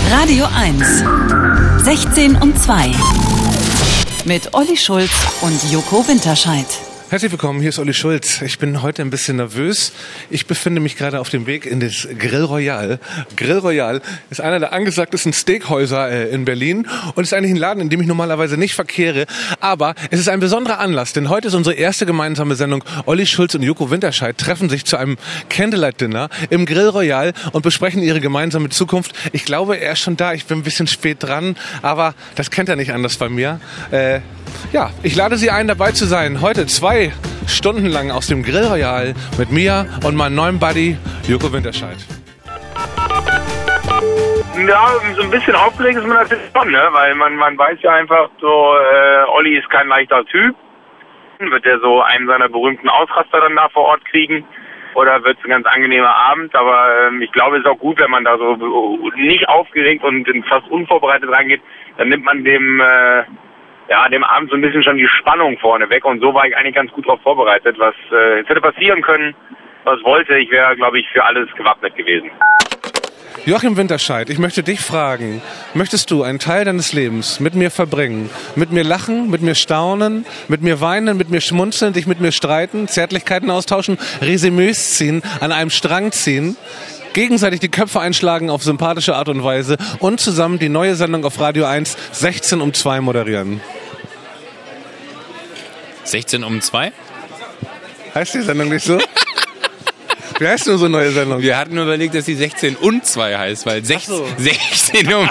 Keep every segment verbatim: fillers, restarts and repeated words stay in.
Radio eins. sechzehn um zwei. Mit Olli Schulz und Joko Winterscheid. Herzlich willkommen, hier ist Olli Schulz. Ich bin heute ein bisschen nervös. Ich befinde mich gerade auf dem Weg in das Grill Royal. Grill Royal ist einer der angesagtesten Steakhäuser äh, in Berlin und ist eigentlich ein Laden, in dem ich normalerweise nicht verkehre. Aber es ist ein besonderer Anlass, denn heute ist unsere erste gemeinsame Sendung. Olli Schulz und Joko Winterscheid treffen sich zu einem Candlelight-Dinner im Grill Royal und besprechen ihre gemeinsame Zukunft. Ich glaube, er ist schon da. Ich bin ein bisschen spät dran, aber das kennt er nicht anders bei mir. Äh, ja, ich lade Sie ein, dabei zu sein. Heute zwei Stunden lang aus dem Grill Royal mit mir und meinem neuen Buddy Joko Winterscheid. Ja, so ein bisschen aufgeregt ist man natürlich schon, ne? Weil man, man weiß ja einfach so, äh, Olli ist kein leichter Typ. Wird er so einen seiner berühmten Ausraster dann da vor Ort kriegen? Oder wird es ein ganz angenehmer Abend? Aber ähm, ich glaube, es ist auch gut, wenn man da so nicht aufgeregt und fast unvorbereitet reingeht. Dann nimmt man dem... Äh, ja, dem Abend so ein bisschen schon die Spannung vorne weg und so war ich eigentlich ganz gut darauf vorbereitet, was äh, jetzt hätte passieren können, was wollte. Ich wäre, glaube ich, für alles gewappnet gewesen. Joachim Winterscheid, ich möchte dich fragen, möchtest du einen Teil deines Lebens mit mir verbringen? Mit mir lachen, mit mir staunen, mit mir weinen, mit mir schmunzeln, dich mit mir streiten, Zärtlichkeiten austauschen, Resümees ziehen, an einem Strang ziehen, gegenseitig die Köpfe einschlagen auf sympathische Art und Weise und zusammen die neue Sendung auf Radio eins sechzehn um zwei moderieren? sechzehn um zwei? Heißt die Sendung nicht so? Wie heißt denn so eine neue Sendung? Wir hatten überlegt, dass die sechzehn und zwei heißt, weil sech, so. sechzehn um...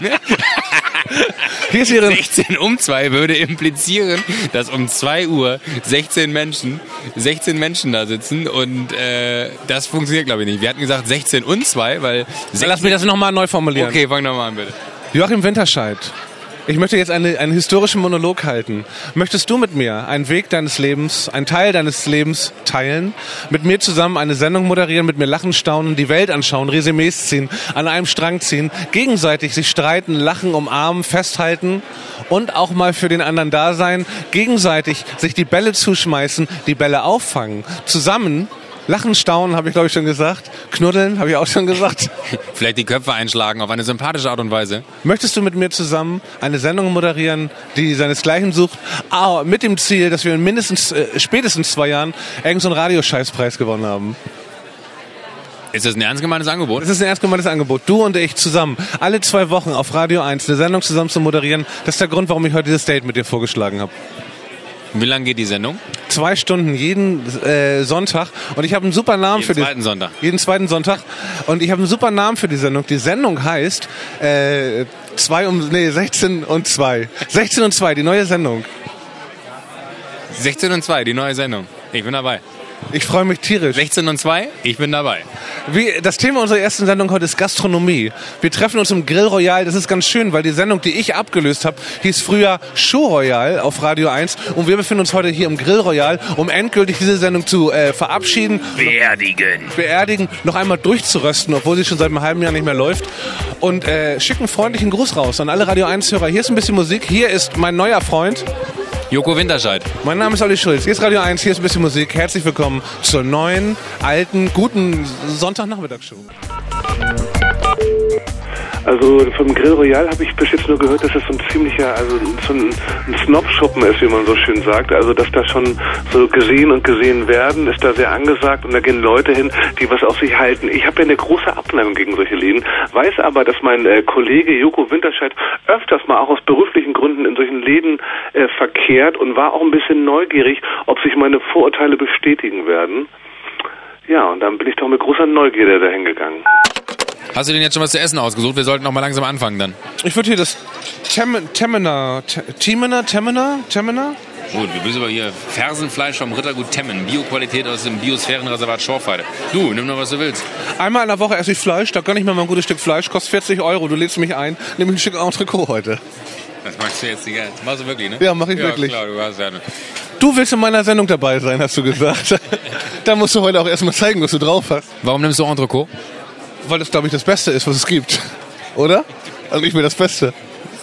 Hier ist ihre sechzehn um zwei würde implizieren, dass um zwei Uhr sechzehn Menschen, sechzehn Menschen da sitzen und äh, das funktioniert, glaube ich, nicht. Wir hatten gesagt sechzehn und zwei, weil... Lass mich das nochmal neu formulieren. Okay, fang nochmal an, bitte. Joachim Winterscheid, ich möchte jetzt eine, einen historischen Monolog halten. Möchtest du mit mir einen Weg deines Lebens, einen Teil deines Lebens teilen? Mit mir zusammen eine Sendung moderieren, mit mir lachen, staunen, die Welt anschauen, Resümees ziehen, an einem Strang ziehen, gegenseitig sich streiten, lachen, umarmen, festhalten und auch mal für den anderen da sein, gegenseitig sich die Bälle zuschmeißen, die Bälle auffangen, zusammen lachen, staunen, habe ich glaube ich schon gesagt. Knuddeln, habe ich auch schon gesagt. Vielleicht die Köpfe einschlagen auf eine sympathische Art und Weise. Möchtest du mit mir zusammen eine Sendung moderieren, die seinesgleichen sucht, ah, mit dem Ziel, dass wir in mindestens, äh, spätestens zwei Jahren irgendeinen so Radioscheißpreis gewonnen haben? Ist das ein ernst gemeintes Angebot? Das ist ein ernst gemeintes Angebot. Du und ich zusammen, alle zwei Wochen auf Radio eins eine Sendung zusammen zu moderieren, das ist der Grund, warum ich heute dieses Date mit dir vorgeschlagen habe. Wie lange geht die Sendung? Zwei Stunden jeden äh, Sonntag. Und ich habe einen super Namen jeden für zweiten die, Sonntag. Jeden zweiten Sonntag. Und ich habe einen super Namen für die Sendung. Die Sendung heißt äh, zwei um nee sechzehn und zwei. sechzehn und zwei, die neue Sendung. sechzehn und zwei, die neue Sendung. Ich bin dabei. Ich freue mich tierisch. sechzehn und zwei, ich bin dabei. Wie, das Thema unserer ersten Sendung heute ist Gastronomie. Wir treffen uns im Grill Royal. Das ist ganz schön, weil die Sendung, die ich abgelöst habe, hieß früher Show Royal auf Radio eins. Und wir befinden uns heute hier im Grill Royal, um endgültig diese Sendung zu äh, verabschieden. Beerdigen. Beerdigen, noch einmal durchzurösten, obwohl sie schon seit einem halben Jahr nicht mehr läuft. Und äh, schicken freundlichen Gruß raus an alle Radio eins Hörer. Hier ist ein bisschen Musik. Hier ist mein neuer Freund Joko Winterscheid. Mein Name ist Olli Schulz. Hier ist Radio eins, hier ist ein bisschen Musik. Herzlich willkommen zur neuen, alten, guten Sonntagnachmittagsshow. Also vom Grill Royal habe ich bis jetzt nur gehört, dass das so ein ziemlicher, also so ein, ein Snob-Schuppen ist, wie man so schön sagt. Also dass da schon so gesehen und gesehen werden, ist da sehr angesagt und da gehen Leute hin, die was auf sich halten. Ich habe ja eine große Abneigung gegen solche Läden, weiß aber, dass mein äh, Kollege Joko Winterscheid öfters mal auch aus beruflichen Gründen in solchen Läden äh, verkehrt und war auch ein bisschen neugierig, ob sich meine Vorurteile bestätigen werden. Ja, und dann bin ich doch mit großer Neugierde dahin gegangen. Hast du denn jetzt schon was zu essen ausgesucht? Wir sollten noch mal langsam anfangen dann. Ich würde hier das Temmener, Temmener, Temmener, Temmener? Gut, wir bist aber hier Fersenfleisch vom Rittergut Temmen. Bioqualität aus dem Biosphärenreservat Schorfheide. Du, nimm noch, was du willst. Einmal in der Woche esse ich Fleisch, da gönn ich mir mal ein gutes Stück Fleisch, kostet vierzig Euro. Du lädst mich ein, nimm ein Stück Entrecot heute. Das machst du jetzt nicht. Machst du wirklich, ne? Ja, mach ich ja, wirklich. Klar, du hast ja... Du willst in meiner Sendung dabei sein, hast du gesagt. Da musst du heute auch erstmal zeigen, was du drauf hast. Warum nimmst du Entrecot? Weil das, glaube ich, das Beste ist, was es gibt. Oder? Also ich will das Beste.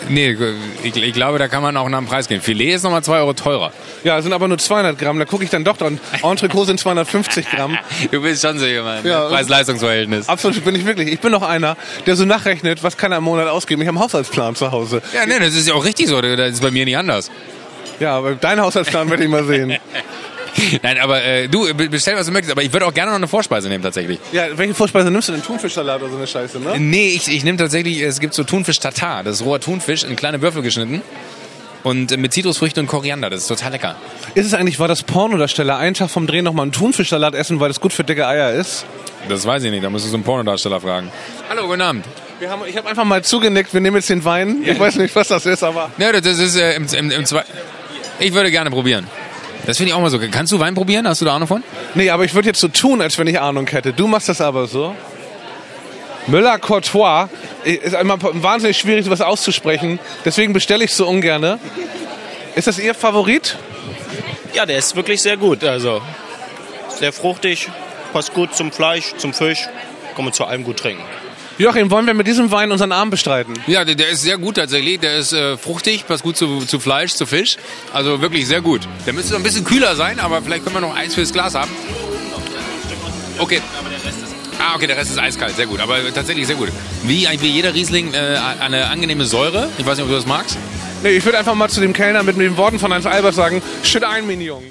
Nee, ich, ich glaube, da kann man auch nach dem Preis gehen. Filet ist nochmal zwei Euro teurer. Ja, sind aber nur zweihundert Gramm, da gucke ich dann doch dran. Entrecot sind zweihundertfünfzig Gramm. Du bist schon so jemand. Ja. Preis-Leistungs-Verhältnis. Absolut, bin ich wirklich. Ich bin noch einer, der so nachrechnet, was kann er im Monat ausgeben. Ich habe einen Haushaltsplan zu Hause. Ja, nee, das ist ja auch richtig so. Das ist bei mir nicht anders. Ja, aber deinen Haushaltsplan werde ich mal sehen. Nein, aber äh, du, bestell, was du möchtest. Aber ich würde auch gerne noch eine Vorspeise nehmen, tatsächlich. Ja, welche Vorspeise nimmst du denn? Thunfischsalat oder so eine Scheiße, ne? Nee, ich, ich nehme tatsächlich, es gibt so Thunfisch-Tatar. Das ist roher Thunfisch in kleine Würfel geschnitten. Und äh, mit Zitrusfrüchten und Koriander. Das ist total lecker. Ist es eigentlich, war das Pornodarsteller einen Tag vom Dreh nochmal einen Thunfischsalat essen, weil das gut für dicke Eier ist? Das weiß ich nicht, da musst du so einen Pornodarsteller fragen. Hallo, guten Abend. Wir haben, ich habe einfach mal zugenickt, wir nehmen jetzt den Wein. Ich weiß nicht, was das ist, aber... Ja, das ist äh, im, im, im zwei. Ich würde gerne probieren. Das finde ich auch mal so. Kannst du Wein probieren? Hast du da Ahnung von? Nee, aber ich würde jetzt so tun, als wenn ich Ahnung hätte. Du machst das aber so. Müller-Courtois ist immer wahnsinnig schwierig, sowas auszusprechen. Deswegen bestelle ich es so ungern. Ist das Ihr Favorit? Ja, der ist wirklich sehr gut. Also sehr fruchtig, passt gut zum Fleisch, zum Fisch. Kann man zu allem gut trinken. Joachim, wollen wir mit diesem Wein unseren Abend bestreiten? Ja, der, der ist sehr gut tatsächlich. Der ist äh, fruchtig, passt gut zu, zu Fleisch, zu Fisch. Also wirklich sehr gut. Der müsste ein bisschen kühler sein, aber vielleicht können wir noch Eis fürs Glas haben. Okay. Ah, okay, der Rest ist eiskalt, sehr gut. Aber tatsächlich sehr gut. Wie eigentlich wie jeder Riesling äh, eine angenehme Säure. Ich weiß nicht, ob du das magst. Nee, ich würde einfach mal zu dem Kellner mit den Worten von Heinz Albert sagen, schütt ein, mein Junge.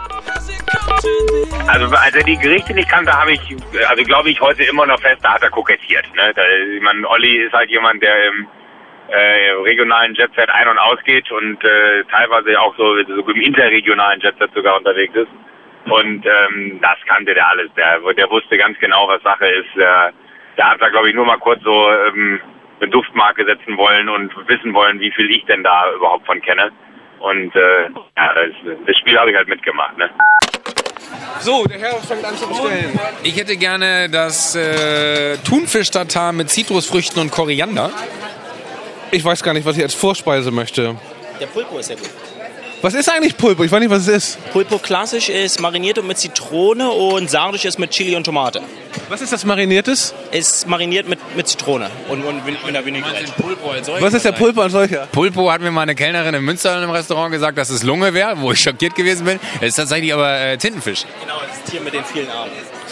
Also als er die Gerichte nicht kannte, habe ich, also glaube ich, heute immer noch fest, da hat er kokettiert. Ne? Da, ich meine, Olli ist halt jemand, der im äh, regionalen Jetset ein- und ausgeht und äh, teilweise auch so, so im interregionalen Jetset sogar unterwegs ist. Und ähm, das kannte der alles. Der, der wusste ganz genau, was Sache ist. Der, der hat da, glaube ich, nur mal kurz so ähm, eine Duftmarke setzen wollen und wissen wollen, wie viel ich denn da überhaupt von kenne. Und äh, ja, das, das Spiel habe ich halt mitgemacht. Ne? So, der Herr fängt an zu bestellen. Ich hätte gerne das äh, Thunfisch-Tatar mit Zitrusfrüchten und Koriander. Ich weiß gar nicht, was ich als Vorspeise möchte. Der Pulpo ist sehr gut. Was ist eigentlich Pulpo? Ich weiß nicht, was es ist. Pulpo klassisch ist mariniert und mit Zitrone und sardisch ist mit Chili und Tomate. Was ist das Mariniertes? Ist mariniert mit, mit Zitrone und, und mit einer Vinaigrette. Was ist der Pulpo als solcher? Pulpo hat mir mal eine Kellnerin in Münster im Restaurant gesagt, dass es Lunge wäre, wo ich schockiert gewesen bin. Es ist tatsächlich aber äh, Tintenfisch. Genau, das Tier mit den vielen Armen.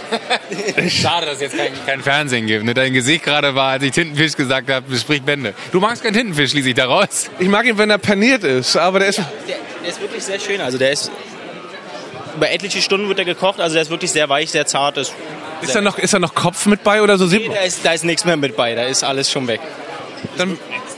Schade, dass es jetzt kein, kein Fernsehen gibt. Ne? Dein Gesicht gerade war, als ich Tintenfisch gesagt habe, bespricht Bände. Du magst keinen Tintenfisch, schließe ich daraus. Ich mag ihn, wenn er paniert ist, aber der ist... Der, der ist wirklich sehr schön. Also der ist... Über etliche Stunden wird er gekocht, also der ist wirklich sehr weich, sehr zart. Ist, ist, da noch, ist da noch Kopf mit bei oder so? Nee, da ist, da ist nichts mehr mit bei, da ist alles schon weg. Dann,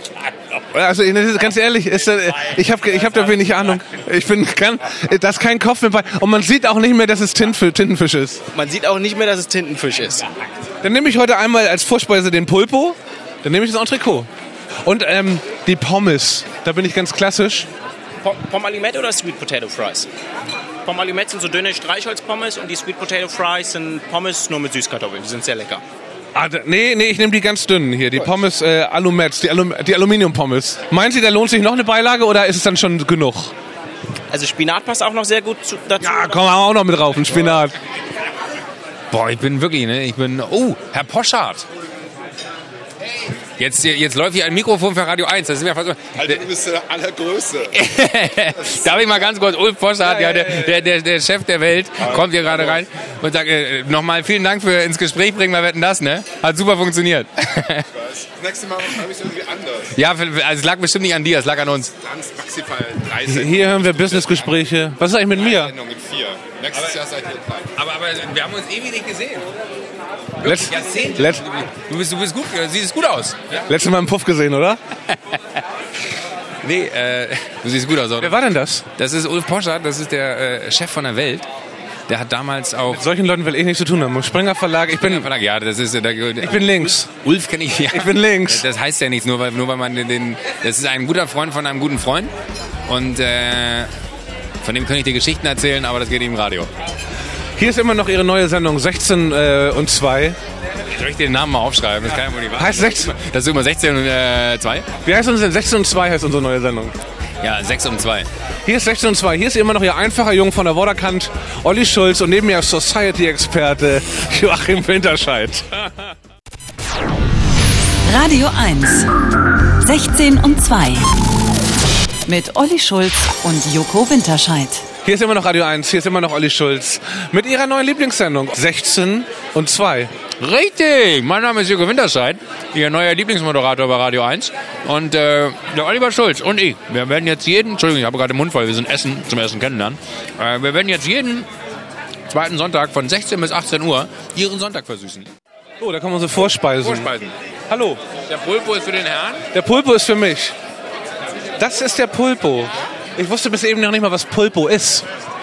also ganz ehrlich, ist da, ich habe ich hab da wenig Ahnung. Ich bin kann, da ist kein Kopf mit bei. Und man sieht auch nicht mehr, dass es Tintenfisch, Tintenfisch ist. Man sieht auch nicht mehr, dass es Tintenfisch ist. Dann nehme ich heute einmal als Vorspeise den Pulpo, dann nehme ich das Entrecot. Und ähm, die Pommes, da bin ich ganz klassisch. Pommes Alimette oder Sweet Potato Fries? Pommes Alimette sind so dünne Streichholzpommes und die Sweet Potato Fries sind Pommes nur mit Süßkartoffeln. Die sind sehr lecker. Ah, da, nee, nee, ich nehme die ganz dünnen hier, die Pommes äh, Alumets, die, Alum, die Aluminium-Pommes. Meinen Sie, da lohnt sich noch eine Beilage oder ist es dann schon genug? Also Spinat passt auch noch sehr gut zu, dazu. Ja, komm auch noch mit drauf, ein Spinat. Boah, ich bin wirklich, ne, ich bin, oh, Herr Poschardt. Jetzt, jetzt läuft hier ein Mikrofon für Radio eins. Das ist mir fast Alter, du bist der Allergrößte. Darf ich mal ganz kurz, Ulf Poschardt, ja, ja, ja, ja. Der, der, der Chef der Welt, ja, kommt hier gerade rein und sagt, äh, nochmal vielen Dank für ins Gespräch bringen, wir wetten das, ne? Hat super funktioniert. Das nächste Mal habe ich es irgendwie anders. Ja, also es lag bestimmt nicht an dir, es lag an uns. Ganz maximal dreißig. Hier hören wir Businessgespräche. Was ist eigentlich mit mir? Mit vier. Nächstes Jahr seid ihr drei. Aber, aber wir haben uns ewig nicht gesehen. Letz, Jahrzehnte. Letz, du, bist, du bist gut, du siehst gut aus. Ja? Letztes Mal im Puff gesehen, oder? Nee, äh, du siehst gut aus, oder? Wer war denn das? Das ist Ulf Poschardt, das ist der äh, Chef von der Welt. Der hat damals auch... Mit solchen Leuten will ich nichts zu tun haben. Springer Verlag, ich bin... Springer Verlag, ja, das ist... Der, ich bin links. Ulf, Ulf kenne ich, ja. Ich bin links. Das heißt ja nichts, nur weil, nur weil man den, den... Das ist ein guter Freund von einem guten Freund. Und äh, von dem kann ich dir Geschichten erzählen, aber das geht im Radio. Hier ist immer noch Ihre neue Sendung, sechzehn und zwei. Soll ich dir den Namen mal aufschreiben? Das kann ja wohl nicht wahr sein. Heißt sechzehn? Das ist immer sechzehn und zwei? Wie heißt uns denn? sechzehn und zwei heißt unsere neue Sendung. Ja, sechs und zwei. Hier ist sechzehn und zwei. Hier ist immer noch Ihr einfacher Jung von der Vorderkant, Olli Schulz, und neben mir Society-Experte Joachim Winterscheid. Radio eins. sechzehn und zwei. Mit Olli Schulz und Joko Winterscheid. Hier ist immer noch Radio eins, hier ist immer noch Olli Schulz. Mit ihrer neuen Lieblingssendung sechzehn und zwei. Richtig, mein Name ist Joko Winterscheid, Ihr neuer Lieblingsmoderator bei Radio eins. Und äh, der Oliver Schulz und ich, wir werden jetzt jeden, Entschuldigung, ich habe gerade den Mund voll, wir sind Essen, zum Essen kennenlernen. Äh, wir werden jetzt jeden zweiten Sonntag von sechzehn bis achtzehn Uhr Ihren Sonntag versüßen. Oh, da kommen unsere Vorspeisen. Vorspeisen. Hallo. Der Pulpo ist für den Herrn. Der Pulpo ist für mich. Das ist der Pulpo. Ich wusste bis eben noch nicht mal, was Pulpo ist.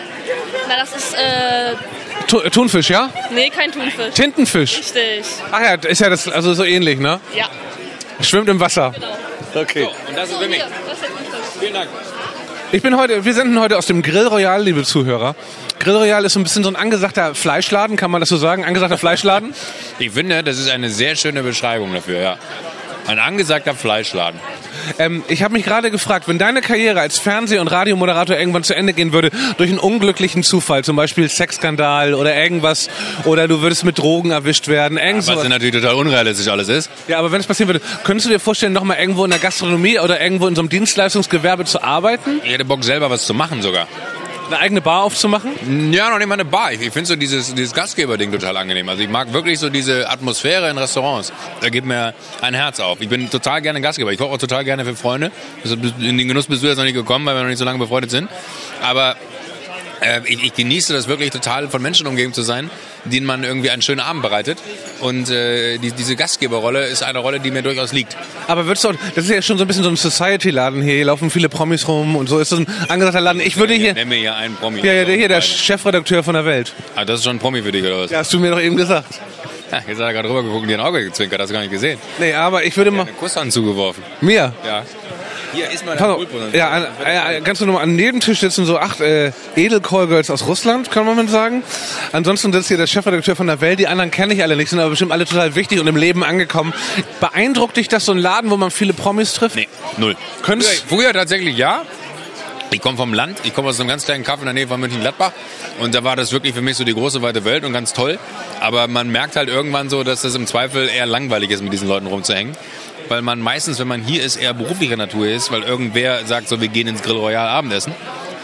Na, das ist, äh... Tu- Thunfisch, ja? Nee, kein Thunfisch. Tintenfisch. Richtig. Ach ja, ist ja das, also so ähnlich, ne? Ja. Schwimmt im Wasser. Genau. Okay. So, und das ist für mich. Hier, das ist der Thunfisch. Vielen Dank. Ich bin heute, wir senden heute aus dem Grill Royal, liebe Zuhörer. Grill Royal ist so ein bisschen so ein angesagter Fleischladen, kann man das so sagen? Angesagter Fleischladen? Ich finde, das ist eine sehr schöne Beschreibung dafür, ja. Ein angesagter Fleischladen. Ähm, ich habe mich gerade gefragt, wenn deine Karriere als Fernseh- und Radiomoderator irgendwann zu Ende gehen würde, durch einen unglücklichen Zufall, zum Beispiel Sexskandal oder irgendwas, oder du würdest mit Drogen erwischt werden, irgend Was sowas. natürlich total unrealistisch alles ist. Ja, aber wenn es passieren würde, könntest du dir vorstellen, nochmal irgendwo in der Gastronomie oder irgendwo in so einem Dienstleistungsgewerbe zu arbeiten? Ich hätte Bock, selber was zu machen sogar. Eine eigene Bar aufzumachen? Ja, noch nicht mal eine Bar. Ich finde so dieses, dieses Gastgeberding total angenehm. Also ich mag wirklich so diese Atmosphäre in Restaurants. Da gibt mir ein Herz auf. Ich bin total gerne Gastgeber. Ich koche auch total gerne für Freunde. Also in den Genuss bist du jetzt noch nicht gekommen, weil wir noch nicht so lange befreundet sind. Aber äh, ich, ich genieße das wirklich total, von Menschen umgeben zu sein, denen man irgendwie einen schönen Abend bereitet. Und äh, die, diese Gastgeberrolle ist eine Rolle, die mir durchaus liegt. Aber würdest du, auch- das ist ja schon so ein bisschen so ein Society-Laden hier, hier laufen viele Promis rum und so, ist so ein angesagter Laden. Ich würde hier, Nenn mir hier einen Promi. ja, ja, der hier, der Chefredakteur von der Welt. Ah, das ist schon ein Promi für dich, oder was? Ja, hast du mir doch eben gesagt. Ja, jetzt hat er gerade rübergeguckt und dir ein Auge gezwinkert, hast du gar nicht gesehen. Nee, aber ich würde mal, Eine Kusshand zugeworfen. mir, Ja. Hier ist mal pass auf, ja, an, äh, ganz normal, an jedem Tisch sitzen so acht äh, Edel-Callgirls aus Russland, kann man mal sagen. Ansonsten sitzt hier der Chefredakteur von der Welt, die anderen kenne ich alle nicht, sind aber bestimmt alle total wichtig und im Leben angekommen. Beeindruckt dich das, so ein Laden, wo man viele Promis trifft? Nee, null. Könntest, Früher, früher tatsächlich ja. Ich komme vom Land, ich komme aus einem ganz kleinen Kaff in der Nähe von Mönchengladbach und da war das wirklich für mich so die große weite Welt und ganz toll. Aber man merkt halt irgendwann so, dass das im Zweifel eher langweilig ist, mit diesen Leuten rumzuhängen. Weil man meistens, wenn man hier ist, eher beruflicher Natur ist, weil irgendwer sagt so, wir gehen ins Grill Royal Abendessen.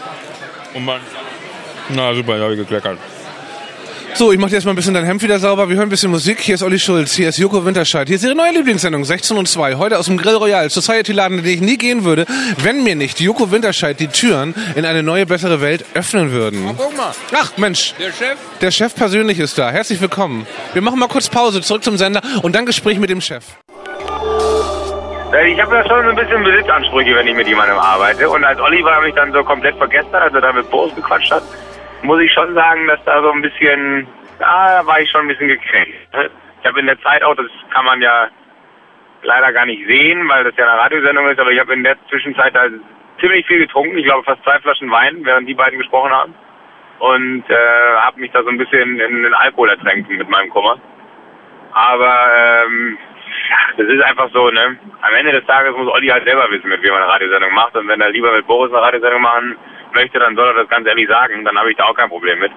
Und man, na super, da habe ich gekleckert. so, ich mache dir jetzt mal ein bisschen dein Hemd wieder sauber. Wir hören ein bisschen Musik. Hier ist Olli Schulz, hier ist Joko Winterscheid. Hier ist ihre neue Lieblingssendung, sechzehn und zwei. Heute aus dem Grill Royal, Society-Laden, in den ich nie gehen würde, wenn mir nicht Joko Winterscheid die Türen in eine neue, bessere Welt öffnen würden. Guck mal, Ach, Mensch, der Chef. der Chef persönlich ist da. Herzlich willkommen. Wir machen mal kurz Pause, zurück zum Sender und dann Gespräch mit dem Chef. Ich habe ja schon ein bisschen Besitzansprüche, wenn ich mit jemandem arbeite. Und als Oliver mich dann so komplett vergessen hat, als er da mit Boris gequatscht hat, muss ich schon sagen, dass da so ein bisschen, da war ich schon ein bisschen gekränkt. Ich habe in der Zeit auch, das kann man ja leider gar nicht sehen, weil das ja eine Radiosendung ist, aber ich habe in der Zwischenzeit da ziemlich viel getrunken. Ich glaube fast zwei Flaschen Wein, während die beiden gesprochen haben. Und äh, habe mich da so ein bisschen in den Alkohol ertränkt mit meinem Kummer. Aber ähm, ja, das ist einfach so, ne? Am Ende des Tages muss Olli halt selber wissen, mit wem er eine Radiosendung macht. Und wenn er lieber mit Boris eine Radiosendung machen möchte, dann soll er das ganz ehrlich sagen. Dann habe ich da auch kein Problem mit.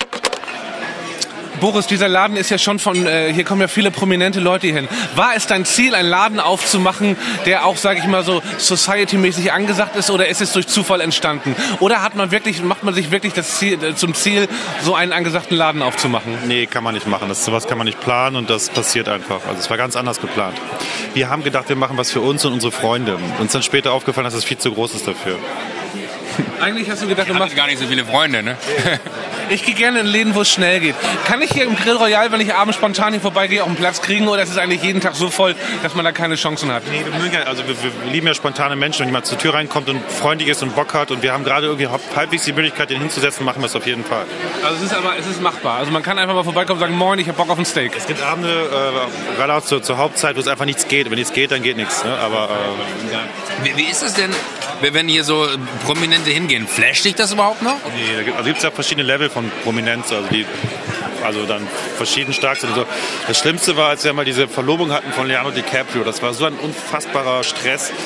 Boris, dieser Laden ist ja schon von, äh, hier kommen ja viele prominente Leute hier hin. War es dein Ziel, einen Laden aufzumachen, der auch, sage ich mal so, society-mäßig angesagt ist, oder ist es durch Zufall entstanden? Oder hat man wirklich, macht man sich wirklich das Ziel, äh, zum Ziel, so einen angesagten Laden aufzumachen? Nee, kann man nicht machen. Das, sowas kann man nicht planen und das passiert einfach. Also es war ganz anders geplant. Wir haben gedacht, wir machen was für uns und unsere Freunde. Uns dann später aufgefallen, dass es viel zu groß ist dafür. Eigentlich hast du gedacht, du Ich machst... habe gar nicht so viele Freunde, ne? Ich gehe gerne in Läden, wo es schnell geht. Kann ich hier im Grill Royal, wenn ich abends spontan hier vorbeigehe, auch einen Platz kriegen, oder ist es eigentlich jeden Tag so voll, dass man da keine Chancen hat? Nee, wir, mögen ja, also wir, wir lieben ja spontane Menschen. Wenn jemand zur Tür reinkommt und freundlich ist und Bock hat und wir haben gerade irgendwie halbwegs die Möglichkeit, den hinzusetzen, machen wir es auf jeden Fall. Also es ist aber, es ist machbar. Also man kann einfach mal vorbeikommen und sagen, moin, ich hab Bock auf ein Steak. Es gibt Abende, äh, gerade auch zur, zur Hauptzeit, wo es einfach nichts geht. Wenn nichts geht, dann geht nichts. Ne? Aber äh, Wie, wie ist es denn, wenn hier so Prominente hingehen? Flasht dich das überhaupt noch? nee, da gibt also gibt's ja verschiedene Level von Prominenz. Also, die, also dann verschieden stark sind und so. Das Schlimmste war, als wir mal diese Verlobung hatten von Leonardo DiCaprio. Das war so ein unfassbarer Stress.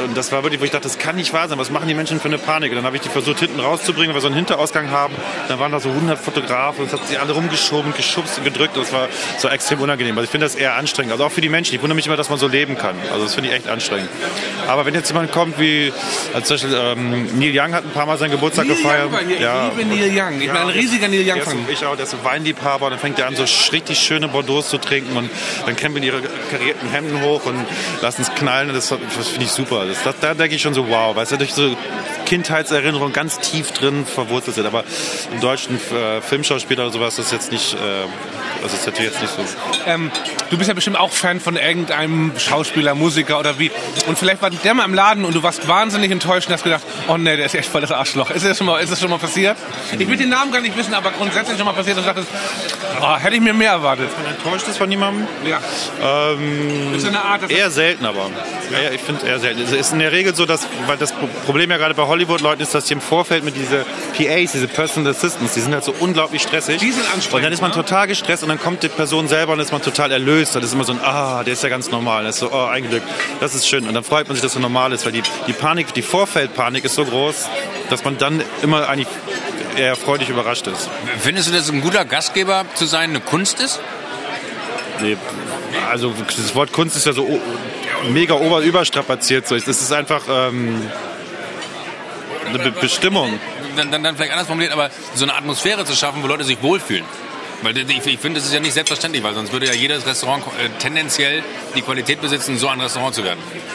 und das war wirklich, wo ich dachte, das kann nicht wahr sein. Was machen die Menschen für eine Panik? Und dann habe ich die versucht, hinten rauszubringen, weil wir so einen Hinterausgang haben. Dann waren da so hundert Fotografen und es hat sie alle rumgeschoben, geschubst und gedrückt. Das war so extrem unangenehm. Also ich finde das eher anstrengend. Also auch für die Menschen. Ich wundere mich immer, dass man so leben kann. Also das finde ich echt anstrengend. Aber wenn jetzt jemand kommt wie, also zum Beispiel ähm, Neil Young hat ein paar Mal seinen Geburtstag Neil gefeiert. Young war hier. Ja. Ich liebe Neil Young. Ich bin ein riesiger Neil Young-Fan. So, ich auch, der ist so Weinliebhaber. Und dann fängt er an, so richtig schöne Bordeaux zu trinken. Und dann krempeln ihre karierten Hemden hoch und lassen es knallen. Das, das finde ich super. Das, das, da denke ich schon so, wow. Weißt du, durch so Kindheitserinnerungen ganz tief drin verwurzelt sind. Aber im deutschen äh, Filmschauspieler oder sowas ist das jetzt nicht, äh, das ist natürlich jetzt nicht so. Ähm, du bist ja bestimmt auch Fan von irgendeinem Schauspieler, Musiker oder wie. Und vielleicht war der mal im Laden und du warst wahnsinnig enttäuscht und hast gedacht, oh nee, der ist echt voll das Arschloch. Ist das schon mal, ist das schon mal passiert? Ich will den Namen gar nicht wissen, aber grundsätzlich schon mal passiert, dass du dachtest, oh, hätte ich mir mehr erwartet. Dass man enttäuscht ist von jemandem? Ja. Ähm, ist eine Art, eher selten aber. Ja, ich finde es eher selten. Es ist in der Regel so, dass, weil das Problem ja gerade bei Hollywood-Leuten ist, dass die im Vorfeld mit diese P As, diese Personal Assistants, die sind halt so unglaublich stressig. Die sind anstrengend. Und dann ist man ne? total gestresst und dann kommt die Person selber und ist man total erlöst. Das ist immer so ein, ah, der ist ja ganz normal. Das ist so, oh, ein Glück. Das ist schön. Und dann freut man sich, dass er normal ist, weil die, die Panik, die Vorfeldpanik ist so groß, dass man dann immer eigentlich eher freudig überrascht ist. Findest du, dass ein guter Gastgeber zu sein eine Kunst ist? Nee, also das Wort Kunst ist ja so mega ober überstrapaziert. Das ist einfach ähm, eine Be- Bestimmung. Dann, dann, dann vielleicht anders formuliert, aber so eine Atmosphäre zu schaffen, wo Leute sich wohlfühlen. Weil ich, ich finde, das ist ja nicht selbstverständlich, weil sonst würde ja jedes Restaurant äh, tendenziell die Qualität besitzen, so ein Restaurant zu werden.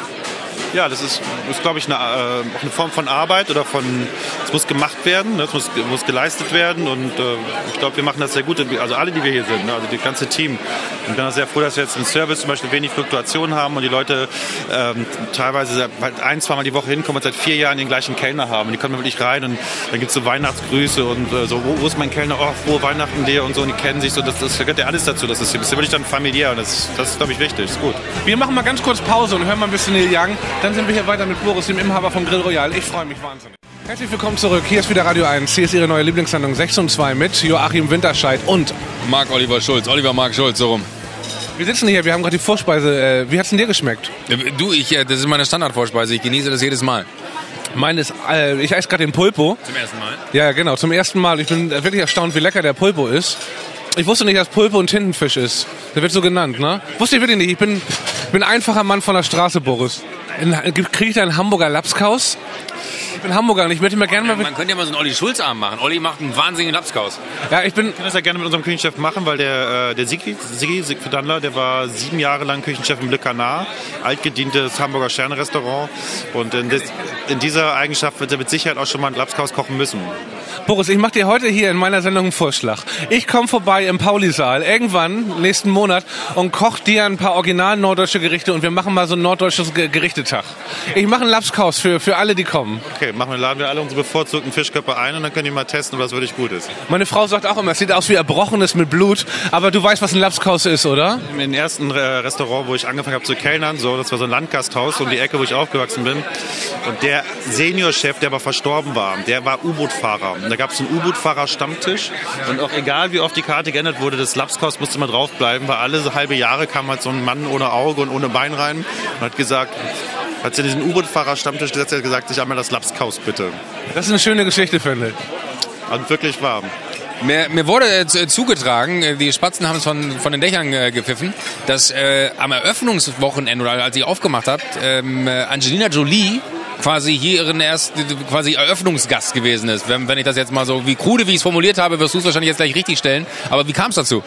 Ja, das ist, ist glaube ich, eine, äh, auch eine Form von Arbeit oder von, es muss gemacht werden, ne? Es muss, muss geleistet werden und äh, ich glaube, wir machen das sehr gut, also alle, die wir hier sind, ne? Also das ganze Team. Und ich bin auch sehr froh, dass wir jetzt im Service zum Beispiel wenig Fluktuation haben und die Leute ähm, teilweise halt ein, zweimal die Woche hinkommen und seit vier Jahren den gleichen Kellner haben. Und die kommen wirklich rein und dann gibt es so Weihnachtsgrüße und äh, so, wo, wo ist mein Kellner? Oh, frohe Weihnachten dir und so und die kennen sich so, das, das gehört ja alles dazu, das ist hier, das ist wirklich dann familiär und das, das ist, glaube ich, wichtig, ist gut. Wir machen mal ganz kurz Pause und hören mal ein bisschen Neil Young. Dann sind wir hier weiter mit Boris, dem Inhaber vom Grill Royal. Ich freue mich wahnsinnig. Herzlich willkommen zurück. Hier ist wieder Radio eins. Hier ist Ihre neue Lieblingssendung sechs und zwei mit Joachim Winterscheid und Marc Oliver Schulz. Oliver Marc Schulz, so rum. Wir sitzen hier, wir haben gerade die Vorspeise. Wie hat's denn dir geschmeckt? Du, ich, das ist meine Standardvorspeise. Ich genieße das jedes Mal. Meines, äh, ich esse gerade den Pulpo. Zum ersten Mal? Ja, genau, zum ersten Mal. Ich bin wirklich erstaunt, wie lecker der Pulpo ist. Ich wusste nicht, dass Pulpo ein Tintenfisch ist. Der wird so genannt, ne? Wusste ich wirklich nicht. Ich bin, ich bin ein einfacher Mann von der Straße, Boris. Kriege ich da einen Hamburger Lapskaus? Ich bin Hamburger und ich möchte mir gerne mal... Man könnte ja mal so einen Olli Schulz-Abend machen. Olli macht einen wahnsinnigen Lapskaus. Ja, ich bin... Ich kann das ja gerne mit unserem Küchenchef machen, weil der, äh, der Sigi, Sigi Siegfried Dandler, der war sieben Jahre lang Küchenchef im Le Canard, altgedientes Hamburger Sterne-Restaurant. Und in, des, in dieser Eigenschaft wird er mit Sicherheit auch schon mal einen Lapskaus kochen müssen. Boris, ich mache dir heute hier in meiner Sendung einen Vorschlag. Ich komme vorbei im Pauli-Saal irgendwann, nächsten Monat, und koche dir ein paar original norddeutsche Gerichte und wir machen mal so ein norddeutsches Ge- Gerichtetag. Ich mache einen Lapskaus für, für alle, die kommen. Okay, machen wir, laden wir alle unsere bevorzugten Fischköpfe ein und dann können die mal testen, was wirklich gut ist. Meine Frau sagt auch immer, es sieht aus wie Erbrochenes mit Blut, aber du weißt, was ein Lapskaus ist, oder? Im ersten äh, Restaurant, wo ich angefangen habe zu kellnern, so, das war so ein Landgasthaus um die Ecke, wo ich aufgewachsen bin. Und der Seniorchef, der aber verstorben war, der war U-Boot-Fahrer. Und da gab es einen U-Boot-Fahrer-Stammtisch. Und auch egal, wie oft die Karte geändert wurde, das Lapskaus musste immer draufbleiben, weil alle so halbe Jahre kam halt so ein Mann ohne Auge und ohne Bein rein und hat gesagt, hat sich in diesen U-Boot-Fahrer-Stammtisch gesetzt und hat gesagt, ich einmal das Lapskaus bitte. Das ist eine schöne Geschichte, finde ich. Und wirklich warm. Mir, mir wurde äh, zugetragen, äh, die Spatzen haben es von, von den Dächern äh, gepfiffen, dass äh, am Eröffnungswochenende, oder als ihr aufgemacht habt, ähm, äh, Angelina Jolie quasi hier ihren ersten quasi Eröffnungsgast gewesen ist. Wenn, wenn ich das jetzt mal so, wie krude, wie ich es formuliert habe, wirst du es wahrscheinlich jetzt gleich richtig stellen. Aber wie kam es dazu?